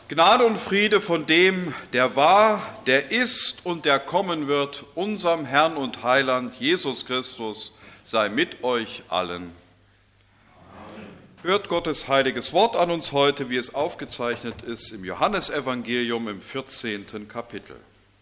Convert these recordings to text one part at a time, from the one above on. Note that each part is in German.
Gnade und Friede von dem, der war, der ist und der kommen wird, unserem Herrn und Heiland Jesus Christus, sei mit euch allen. Amen. Hört Gottes heiliges Wort an uns heute, wie es aufgezeichnet ist im Johannesevangelium im 14. Kapitel.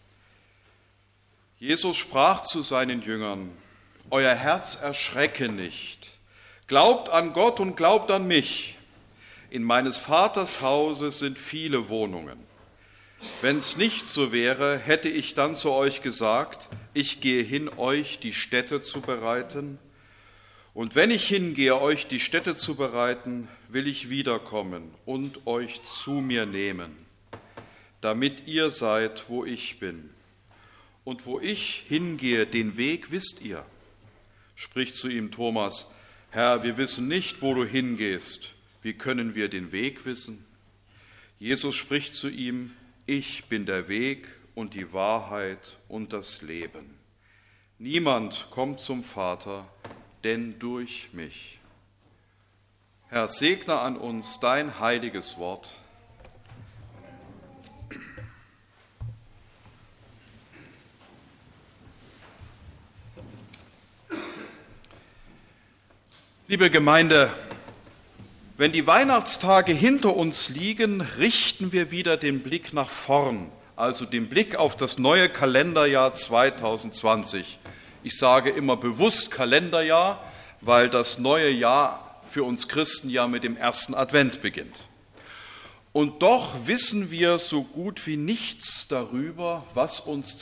Jesus sprach zu seinen Jüngern: Euer Herz erschrecke nicht. Glaubt an Gott und glaubt an mich. In meines Vaters Hause sind viele Wohnungen. Wenn es nicht so wäre, hätte ich dann zu euch gesagt, ich gehe hin, euch die Stätte zu bereiten. Und wenn ich hingehe, euch die Stätte zu bereiten, will ich wiederkommen und euch zu mir nehmen, damit ihr seid, wo ich bin. Und wo ich hingehe, den Weg wisst ihr. Spricht zu ihm Thomas: Herr, wir wissen nicht, wo du hingehst. Wie können wir den Weg wissen? Jesus spricht zu ihm: Ich bin der Weg und die Wahrheit und das Leben. Niemand kommt zum Vater, denn durch mich. Herr, segne an uns dein heiliges Wort. Liebe Gemeinde, wenn die Weihnachtstage hinter uns liegen, richten wir wieder den Blick nach vorn, also den Blick auf das neue Kalenderjahr 2020. Ich sage immer bewusst Kalenderjahr, weil das neue Jahr für uns Christen ja mit dem ersten Advent beginnt. Und doch wissen wir so gut wie nichts darüber, was uns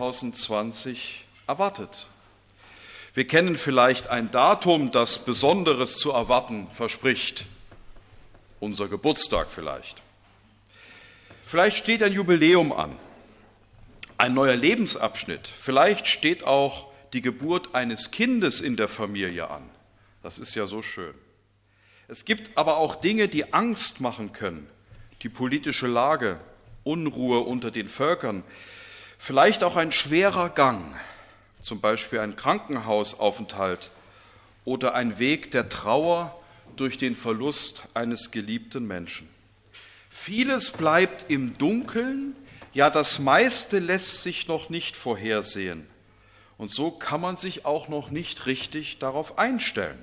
2020 erwartet. Wir kennen vielleicht ein Datum, das Besonderes zu erwarten verspricht. Unser Geburtstag vielleicht. Vielleicht steht ein Jubiläum an, ein neuer Lebensabschnitt. Vielleicht steht auch die Geburt eines Kindes in der Familie an. Das ist ja so schön. Es gibt aber auch Dinge, die Angst machen können. Die politische Lage, Unruhe unter den Völkern, vielleicht auch ein schwerer Gang, zum Beispiel ein Krankenhausaufenthalt oder ein Weg der Trauer durch den Verlust eines geliebten Menschen. Vieles bleibt im Dunkeln, ja, das meiste lässt sich noch nicht vorhersehen. Und so kann man sich auch noch nicht richtig darauf einstellen.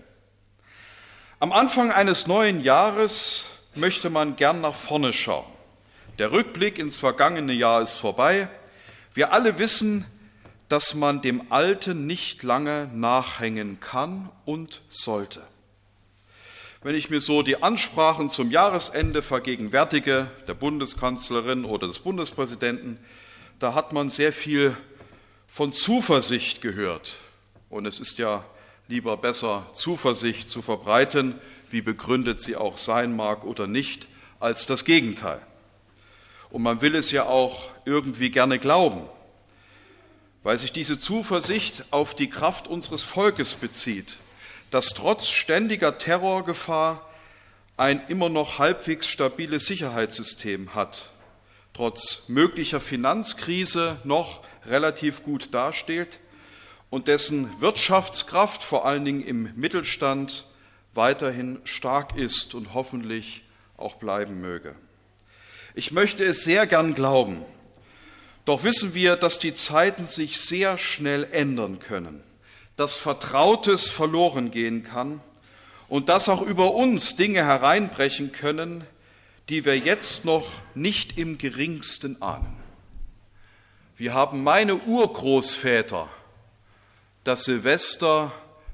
Am Anfang eines neuen Jahres möchte man gern nach vorne schauen. Der Rückblick ins vergangene Jahr ist vorbei. Wir alle wissen, dass man dem Alten nicht lange nachhängen kann und sollte. Wenn ich mir so die Ansprachen zum Jahresende vergegenwärtige, der Bundeskanzlerin oder des Bundespräsidenten, da hat man sehr viel von Zuversicht gehört. Und es ist ja lieber besser, Zuversicht zu verbreiten, wie begründet sie auch sein mag oder nicht, als das Gegenteil. Und man will es ja auch irgendwie gerne glauben, weil sich diese Zuversicht auf die Kraft unseres Volkes bezieht, das trotz ständiger Terrorgefahr ein immer noch halbwegs stabiles Sicherheitssystem hat, trotz möglicher Finanzkrise noch relativ gut dasteht und dessen Wirtschaftskraft vor allen Dingen im Mittelstand weiterhin stark ist und hoffentlich auch bleiben möge. Ich möchte es sehr gern glauben, doch wissen wir, dass die Zeiten sich sehr schnell ändern können, dass Vertrautes verloren gehen kann und dass auch über uns Dinge hereinbrechen können, die wir jetzt noch nicht im geringsten ahnen. Wie haben meine Urgroßväter das Silvester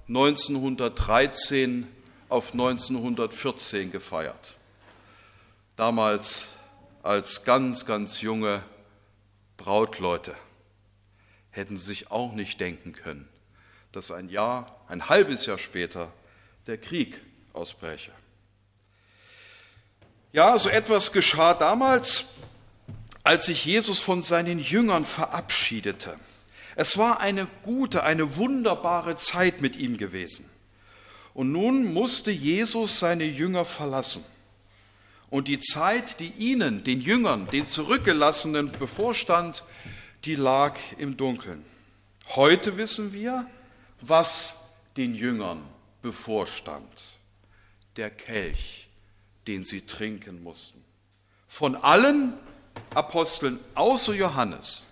1913 auf 1914 gefeiert? Damals als ganz, ganz junge Brautleute. Hätten sie sich auch nicht denken können, dass ein halbes Jahr später der Krieg ausbräche. Ja, so etwas geschah damals, als sich Jesus von seinen Jüngern verabschiedete. Es war eine gute, eine wunderbare Zeit mit ihm gewesen. Und nun musste Jesus seine Jünger verlassen. Und die Zeit, die ihnen, den Jüngern, den Zurückgelassenen bevorstand, die lag im Dunkeln. Heute wissen wir, was den Jüngern bevorstand. Der Kelch, den sie trinken mussten. Von allen Aposteln außer Johannes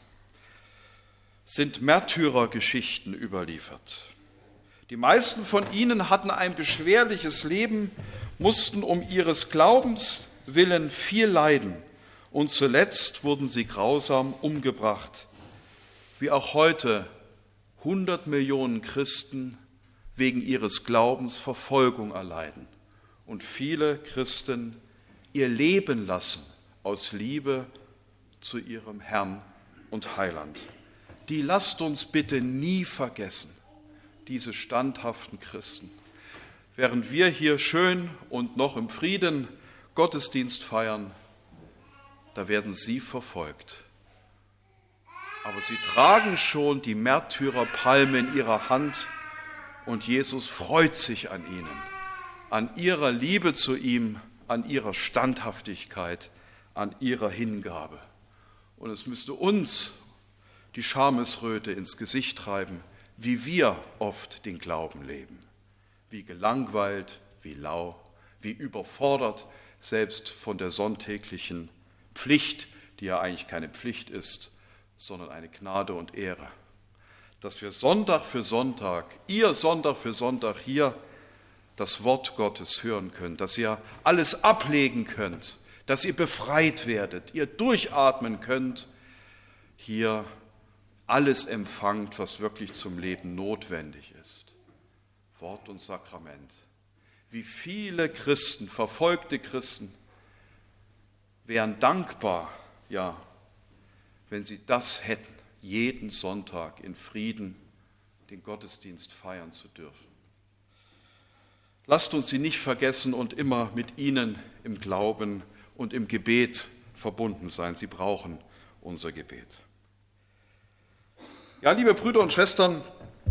sind Märtyrergeschichten überliefert. Die meisten von ihnen hatten ein beschwerliches Leben, mussten um ihres Glaubens willen viel leiden und zuletzt wurden sie grausam umgebracht, wie auch heute 100 Millionen Christen wegen ihres Glaubens Verfolgung erleiden und viele Christen ihr Leben lassen aus Liebe zu ihrem Herrn und Heiland. Die lasst uns bitte nie vergessen, diese standhaften Christen. Während wir hier schön und noch im Frieden Gottesdienst feiern, da werden sie verfolgt. Aber sie tragen schon die Märtyrerpalme in ihrer Hand und Jesus freut sich an ihnen, an ihrer Liebe zu ihm, an ihrer Standhaftigkeit, an ihrer Hingabe. Und es müsste uns die Schamesröte ins Gesicht treiben, wie wir oft den Glauben leben. Wie gelangweilt, wie lau, wie überfordert, selbst von der sonntäglichen Pflicht, die ja eigentlich keine Pflicht ist, sondern eine Gnade und Ehre. Dass wir Sonntag für Sonntag, ihr Sonntag für Sonntag hier das Wort Gottes hören könnt, dass ihr alles ablegen könnt, dass ihr befreit werdet, ihr durchatmen könnt, hier alles empfangt, was wirklich zum Leben notwendig ist. Wort und Sakrament. Wie viele Christen, verfolgte Christen, wären dankbar, ja, wenn sie das hätten, jeden Sonntag in Frieden den Gottesdienst feiern zu dürfen. Lasst uns sie nicht vergessen und immer mit ihnen im Glauben und im Gebet verbunden sein. Sie brauchen unser Gebet. Ja, liebe Brüder und Schwestern,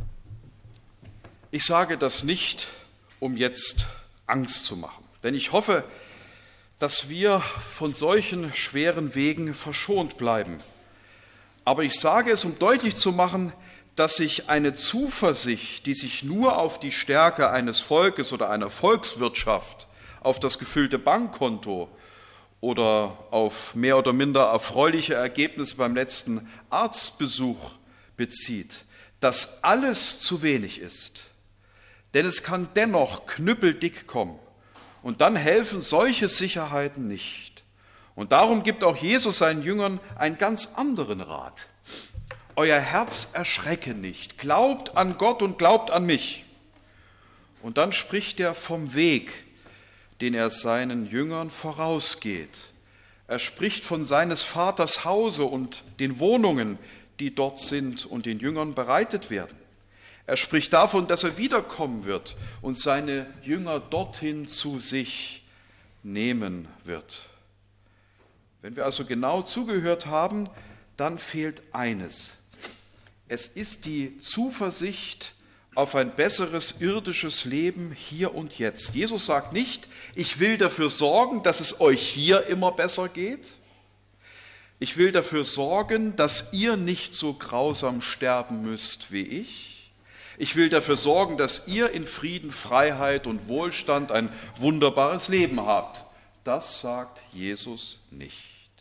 ich sage das nicht, um jetzt Angst zu machen, denn ich hoffe, dass wir von solchen schweren Wegen verschont bleiben. Aber ich sage es, um deutlich zu machen, dass sich eine Zuversicht, die sich nur auf die Stärke eines Volkes oder einer Volkswirtschaft, auf das gefüllte Bankkonto oder auf mehr oder minder erfreuliche Ergebnisse beim letzten Arztbesuch bezieht, dass alles zu wenig ist. Denn es kann dennoch knüppeldick kommen und dann helfen solche Sicherheiten nicht. Und darum gibt auch Jesus seinen Jüngern einen ganz anderen Rat. Euer Herz erschrecke nicht, glaubt an Gott und glaubt an mich. Und dann spricht er vom Weg, den er seinen Jüngern vorausgeht. Er spricht von seines Vaters Hause und den Wohnungen, die dort sind und den Jüngern bereitet werden. Er spricht davon, dass er wiederkommen wird und seine Jünger dorthin zu sich nehmen wird. Wenn wir also genau zugehört haben, dann fehlt eines. Es ist die Zuversicht auf ein besseres irdisches Leben hier und jetzt. Jesus sagt nicht, ich will dafür sorgen, dass es euch hier immer besser geht. Ich will dafür sorgen, dass ihr nicht so grausam sterben müsst wie ich. Ich will dafür sorgen, dass ihr in Frieden, Freiheit und Wohlstand ein wunderbares Leben habt. Das sagt Jesus nicht.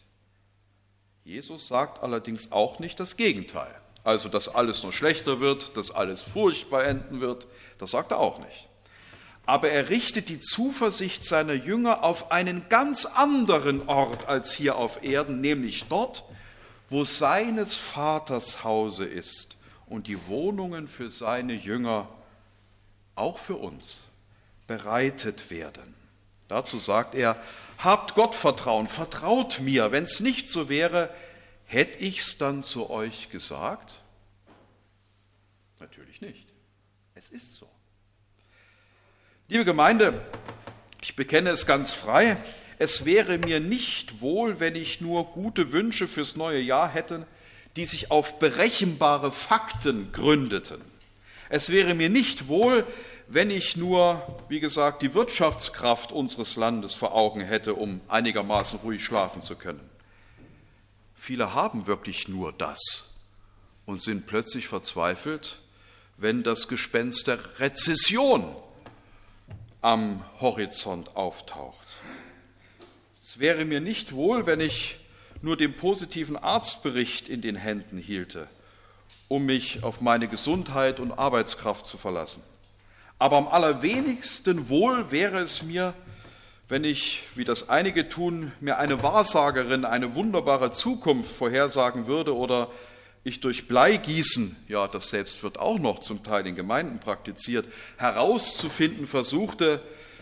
Jesus sagt allerdings auch nicht das Gegenteil. Also, dass alles nur schlechter wird, dass alles furchtbar enden wird, das sagt er auch nicht. Aber er richtet die Zuversicht seiner Jünger auf einen ganz anderen Ort als hier auf Erden, nämlich dort, wo seines Vaters Hause ist und die Wohnungen für seine Jünger, auch für uns, bereitet werden. Dazu sagt er, habt Gottvertrauen, vertraut mir. Wenn es nicht so wäre, hätte ich es dann zu euch gesagt? Natürlich nicht. Es ist so. Liebe Gemeinde, ich bekenne es ganz frei, es wäre mir nicht wohl, wenn ich nur gute Wünsche fürs neue Jahr hätte, die sich auf berechenbare Fakten gründeten. Es wäre mir nicht wohl, wenn ich nur, wie gesagt, die Wirtschaftskraft unseres Landes vor Augen hätte, um einigermaßen ruhig schlafen zu können. Viele haben wirklich nur das und sind plötzlich verzweifelt, wenn das Gespenst der Rezession am Horizont auftaucht. Es wäre mir nicht wohl, wenn ich nur den positiven Arztbericht in den Händen hielte, um mich auf meine Gesundheit und Arbeitskraft zu verlassen. Aber am allerwenigsten wohl wäre es mir, wenn ich, wie das einige tun, mir eine Wahrsagerin eine wunderbare Zukunft vorhersagen würde oder ich durch Bleigießen, ja, das selbst wird auch noch zum Teil in Gemeinden praktiziert, herauszufinden versuchte,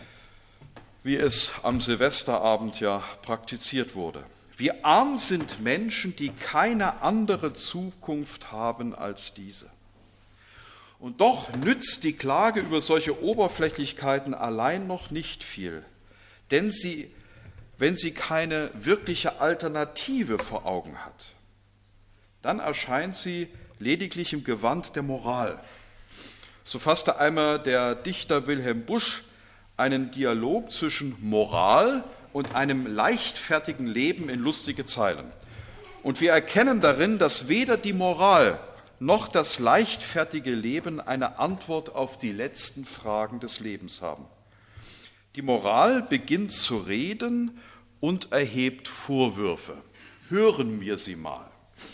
wie es am Silvesterabend ja praktiziert wurde. Wie arm sind Menschen, die keine andere Zukunft haben als diese. Und doch nützt die Klage über solche Oberflächlichkeiten allein noch nicht viel, denn wenn sie keine wirkliche Alternative vor Augen hat, dann erscheint sie lediglich im Gewand der Moral. So fasste einmal der Dichter Wilhelm Busch einen Dialog zwischen Moral und einem leichtfertigen Leben in lustige Zeilen. Und wir erkennen darin, dass weder die Moral noch das leichtfertige Leben eine Antwort auf die letzten Fragen des Lebens haben. Die Moral beginnt zu reden und erhebt Vorwürfe. Hören wir sie mal.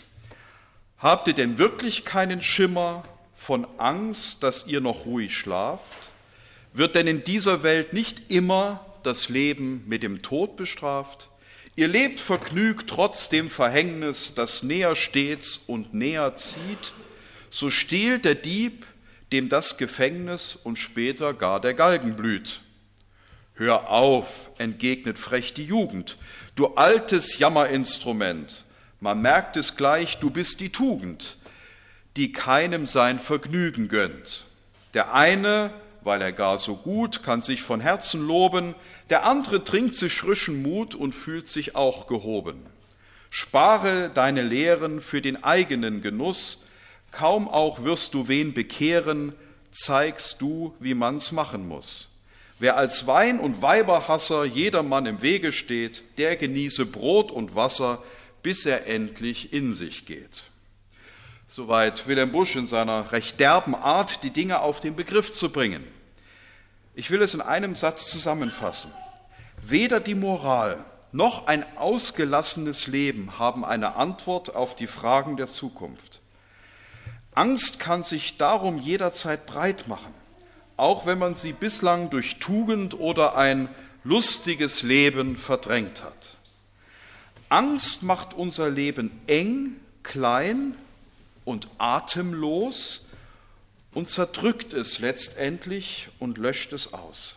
Habt ihr denn wirklich keinen Schimmer von Angst, dass ihr noch ruhig schlaft? Wird denn in dieser Welt nicht immer das Leben mit dem Tod bestraft? Ihr lebt vergnügt trotz dem Verhängnis, das näher stets und näher zieht. So stiehlt der Dieb, dem das Gefängnis und später gar der Galgen blüht. Hör auf, entgegnet frech die Jugend, du altes Jammerinstrument. Man merkt es gleich, du bist die Tugend, die keinem sein Vergnügen gönnt. Der eine, weil er gar so gut, kann sich von Herzen loben, der andere trinkt sich frischen Mut und fühlt sich auch gehoben. Spare deine Lehren für den eigenen Genuss, kaum auch wirst du wen bekehren, zeigst du, wie man's machen muss. Wer als Wein- und Weiberhasser jedermann im Wege steht, der genieße Brot und Wasser, bis er endlich in sich geht. Soweit Wilhelm Busch in seiner recht derben Art, die Dinge auf den Begriff zu bringen. Ich will es in einem Satz zusammenfassen. Weder die Moral noch ein ausgelassenes Leben haben eine Antwort auf die Fragen der Zukunft. Angst kann sich darum jederzeit breit machen, auch wenn man sie bislang durch Tugend oder ein lustiges Leben verdrängt hat. Angst macht unser Leben eng, klein und atemlos und zerdrückt es letztendlich und löscht es aus.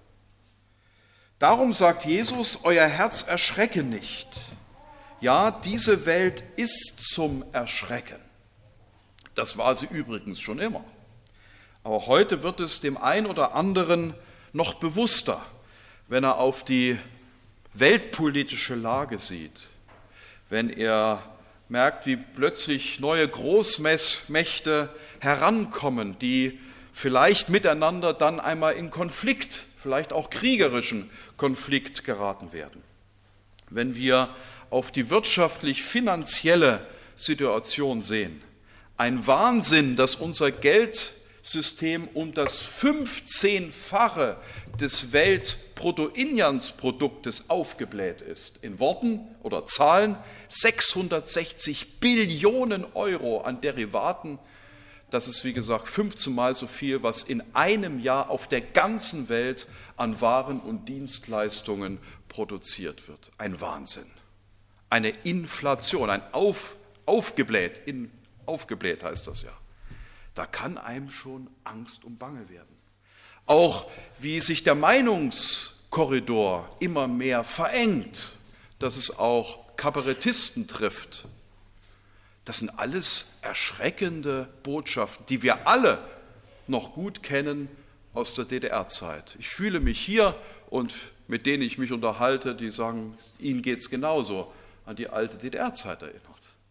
Darum sagt Jesus, euer Herz erschrecke nicht. Ja, diese Welt ist zum Erschrecken. Das war sie übrigens schon immer. Aber heute wird es dem einen oder anderen noch bewusster, wenn er auf die weltpolitische Lage sieht, wenn er merkt, wie plötzlich neue Großmächte herankommen, die vielleicht miteinander dann einmal in Konflikt, vielleicht auch kriegerischen Konflikt geraten werden. Wenn wir auf die wirtschaftlich-finanzielle Situation sehen, ein Wahnsinn, dass unser Geldsystem um das 15-fache des Weltbruttoinlandsproduktes aufgebläht ist. In Worten oder Zahlen 660 Billionen Euro an Derivaten. Das ist, wie gesagt, 15 Mal so viel, was in einem Jahr auf der ganzen Welt an Waren und Dienstleistungen produziert wird. Ein Wahnsinn. Eine Inflation, ein aufgebläht heißt das ja. Da kann einem schon Angst und Bange werden. Auch wie sich der Meinungskorridor immer mehr verengt, dass es auch Kabarettisten trifft. Das sind alles erschreckende Botschaften, die wir alle noch gut kennen aus der DDR-Zeit. Ich fühle mich hier und mit denen ich mich unterhalte, die sagen, ihnen geht es genauso, an die alte DDR-Zeit erinnert.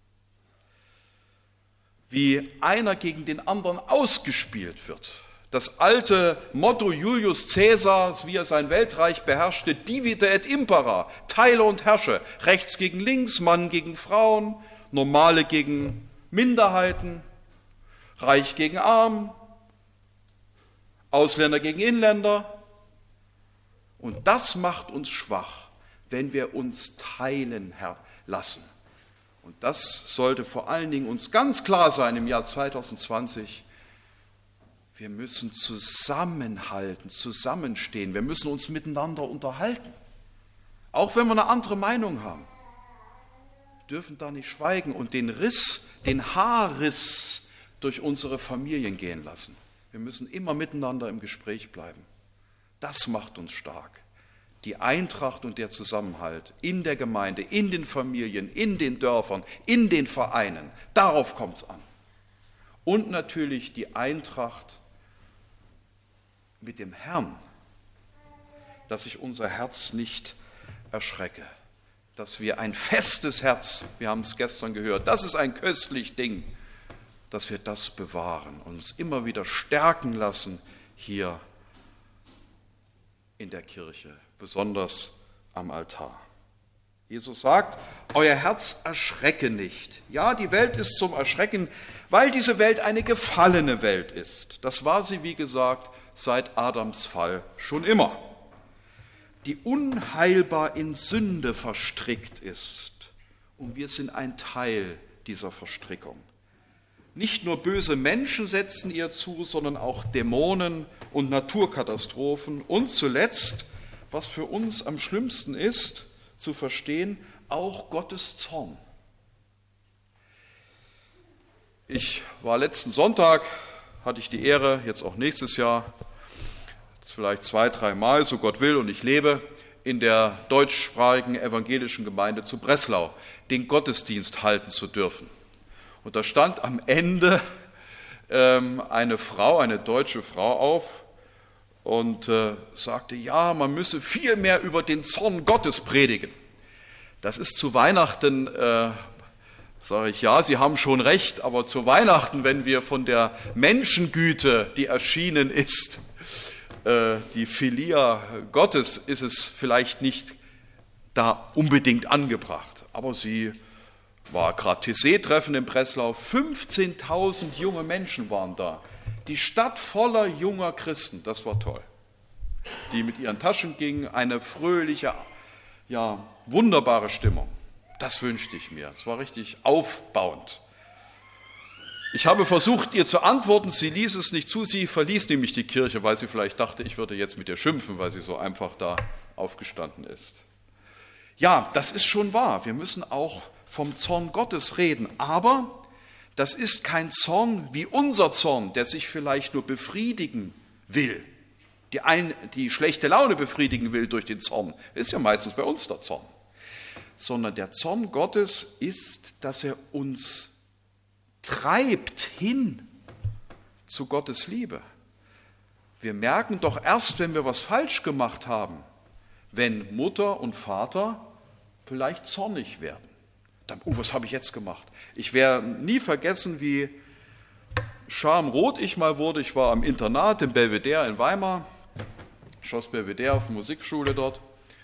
Wie einer gegen den anderen ausgespielt wird. Das alte Motto Julius Caesars, wie er sein Weltreich beherrschte, divide et impera, teile und herrsche, rechts gegen links, Mann gegen Frauen, Normale gegen Minderheiten, Reich gegen Arm, Ausländer gegen Inländer. Und das macht uns schwach, wenn wir uns teilen lassen. Und das sollte vor allen Dingen uns ganz klar sein im Jahr 2020. Wir müssen zusammenhalten, zusammenstehen. Wir müssen uns miteinander unterhalten. Auch wenn wir eine andere Meinung haben. Wir dürfen da nicht schweigen und den Haarriss durch unsere Familien gehen lassen. Wir müssen immer miteinander im Gespräch bleiben. Das macht uns stark. Die Eintracht und der Zusammenhalt in der Gemeinde, in den Familien, in den Dörfern, in den Vereinen. Darauf kommt es an. Und natürlich die Eintracht mit dem Herrn, dass sich unser Herz nicht erschrecke, dass wir ein festes Herz, wir haben es gestern gehört, das ist ein köstlich Ding, dass wir das bewahren und uns immer wieder stärken lassen hier in der Kirche, besonders am Altar. Jesus sagt, euer Herz erschrecke nicht. Ja, die Welt ist zum Erschrecken, weil diese Welt eine gefallene Welt ist. Das war sie, wie gesagt, seit Adams Fall schon immer. Die unheilbar in Sünde verstrickt ist. Und wir sind ein Teil dieser Verstrickung. Nicht nur böse Menschen setzen ihr zu, sondern auch Dämonen und Naturkatastrophen. Und zuletzt, was für uns am schlimmsten ist, zu verstehen, auch Gottes Zorn. Ich war letzten Sonntag, hatte ich die Ehre, jetzt auch nächstes Jahr, vielleicht 2-3 Mal, so Gott will und ich lebe, in der deutschsprachigen evangelischen Gemeinde zu Breslau den Gottesdienst halten zu dürfen. Und da stand am Ende eine Frau, eine deutsche Frau auf und sagte, ja, man müsse viel mehr über den Zorn Gottes predigen. Das ist zu Weihnachten, sage ich, ja, Sie haben schon recht, aber zu Weihnachten, wenn wir von der Menschengüte, die erschienen ist, die Philia Gottes, ist es vielleicht nicht da unbedingt angebracht. Aber sie war gerade TC-Treffen in Breslau, 15.000 junge Menschen waren da. Die Stadt voller junger Christen, das war toll. Die mit ihren Taschen gingen, eine fröhliche, ja, wunderbare Stimmung. Das wünschte ich mir, es war richtig aufbauend. Ich habe versucht, ihr zu antworten, sie ließ es nicht zu, sie verließ nämlich die Kirche, weil sie vielleicht dachte, ich würde jetzt mit ihr schimpfen, weil sie so einfach da aufgestanden ist. Ja, das ist schon wahr, wir müssen auch vom Zorn Gottes reden, aber das ist kein Zorn wie unser Zorn, der sich vielleicht nur befriedigen will, die schlechte Laune befriedigen will durch den Zorn, ist ja meistens bei uns der Zorn, sondern der Zorn Gottes ist, dass er uns treibt hin zu Gottes Liebe. Wir merken doch erst, wenn wir was falsch gemacht haben, wenn Mutter und Vater vielleicht zornig werden. Dann, was habe ich jetzt gemacht? Ich werde nie vergessen, wie schamrot ich mal wurde. Ich war am Internat im Belvedere in Weimar, Schloss Belvedere auf der Musikschule dort,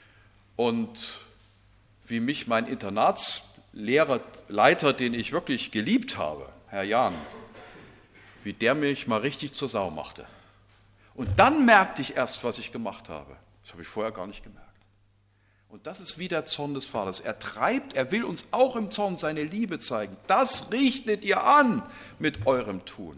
und wie mich mein Internatsleiter, den ich wirklich geliebt habe, Herr Jahn, wie der mich mal richtig zur Sau machte. Und dann merkte ich erst, was ich gemacht habe. Das habe ich vorher gar nicht gemerkt. Und das ist wie der Zorn des Vaters. Er treibt, er will uns auch im Zorn seine Liebe zeigen. Das richtet ihr an mit eurem Tun.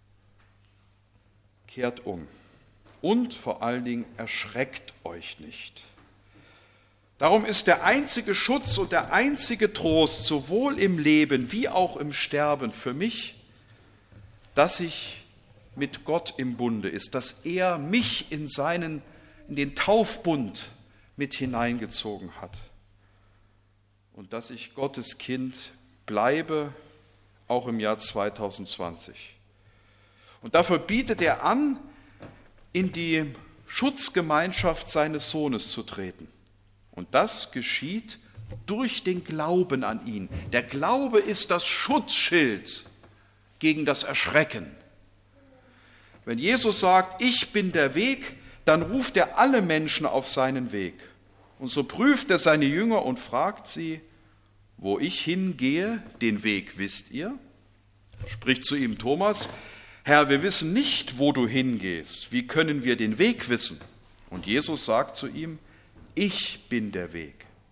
Kehrt um. Und vor allen Dingen erschreckt euch nicht. Darum ist der einzige Schutz und der einzige Trost, sowohl im Leben wie auch im Sterben für mich, dass ich mit Gott im Bunde ist, dass er mich in den Taufbund mit hineingezogen hat und dass ich Gottes Kind bleibe, auch im Jahr 2020. Und dafür bietet er an, in die Schutzgemeinschaft seines Sohnes zu treten. Und das geschieht durch den Glauben an ihn. Der Glaube ist das Schutzschild gegen das Erschrecken. Wenn Jesus sagt, ich bin der Weg, dann ruft er alle Menschen auf seinen Weg. Und so prüft er seine Jünger und fragt sie, wo ich hingehe, den Weg wisst ihr? Spricht zu ihm Thomas, Herr, wir wissen nicht, wo du hingehst. Wie können wir den Weg wissen? Und Jesus sagt zu ihm, ich bin der Weg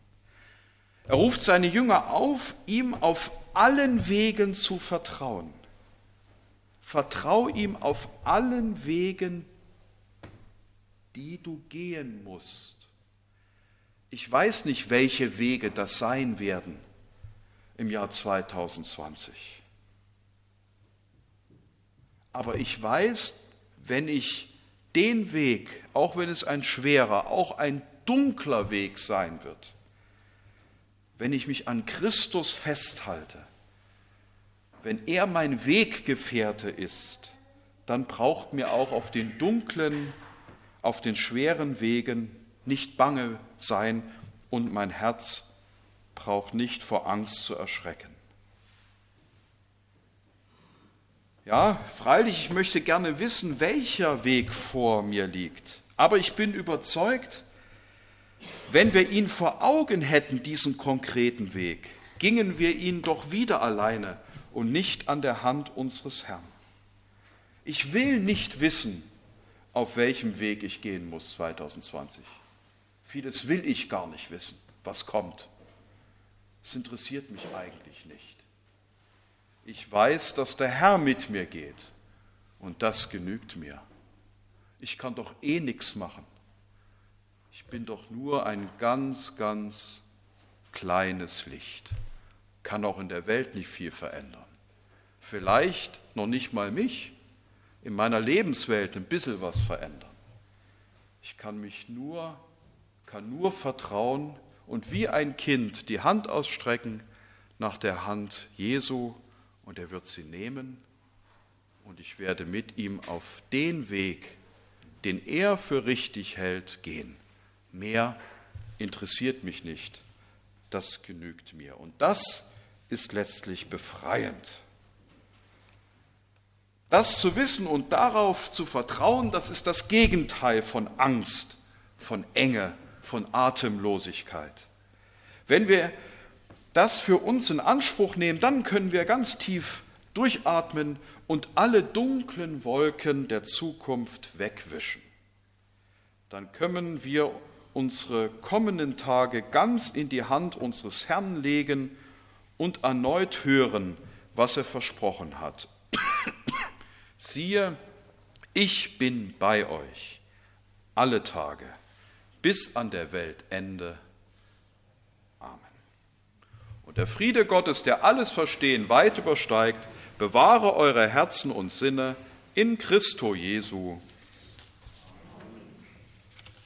Er ruft seine Jünger auf, ihm auf allen Wegen zu vertrauen. Vertrau ihm auf allen Wegen, die du gehen musst. Ich weiß nicht, welche Wege das sein werden im Jahr 2020. Aber ich weiß, wenn ich den Weg, auch wenn es ein schwerer, auch ein dunkler Weg sein wird, wenn ich mich an Christus festhalte, wenn er mein Weggefährte ist, dann braucht mir auch auf den dunklen, auf den schweren Wegen nicht bange sein und mein Herz braucht nicht vor Angst zu erschrecken. Ja, freilich, ich möchte gerne wissen, welcher Weg vor mir liegt. Aber ich bin überzeugt, wenn wir ihn vor Augen hätten, diesen konkreten Weg, gingen wir ihn doch wieder alleine und nicht an der Hand unseres Herrn. Ich will nicht wissen, auf welchem Weg ich gehen muss 2020. Vieles will ich gar nicht wissen, was kommt. Es interessiert mich eigentlich nicht. Ich weiß, dass der Herr mit mir geht und das genügt mir. Ich kann doch eh nichts machen. Ich bin doch nur ein ganz, ganz kleines Licht. Kann auch in der Welt nicht viel verändern. Vielleicht noch nicht mal mich, in meiner Lebenswelt ein bisschen was verändern. Ich kann nur vertrauen und wie ein Kind die Hand ausstrecken nach der Hand Jesu und er wird sie nehmen und ich werde mit ihm auf den Weg, den er für richtig hält, gehen. Mehr interessiert mich nicht, das genügt mir. Und das ist letztlich befreiend. Das zu wissen und darauf zu vertrauen, das ist das Gegenteil von Angst, von Enge, von Atemlosigkeit. Wenn wir das für uns in Anspruch nehmen, dann können wir ganz tief durchatmen und alle dunklen Wolken der Zukunft wegwischen. Dann können wir unsere kommenden Tage ganz in die Hand unseres Herrn legen und erneut hören, was er versprochen hat. Siehe, ich bin bei euch alle Tage bis an der Weltende. Amen. Und der Friede Gottes, der alles Verstehen weit übersteigt, bewahre eure Herzen und Sinne in Christo Jesu.